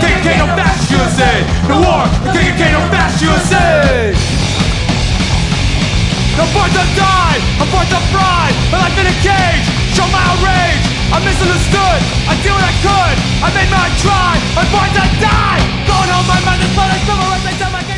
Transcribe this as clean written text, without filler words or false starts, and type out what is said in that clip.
KKK, no fascist USA. No war, the KKK, no fascist USA. I'm born to die, I'm born to pride. My life in a cage, show my outrage. I'm misunderstood, I did what I could. I made my try, I'm born to die. Going home, my mind is blood, I civil rights, I tell my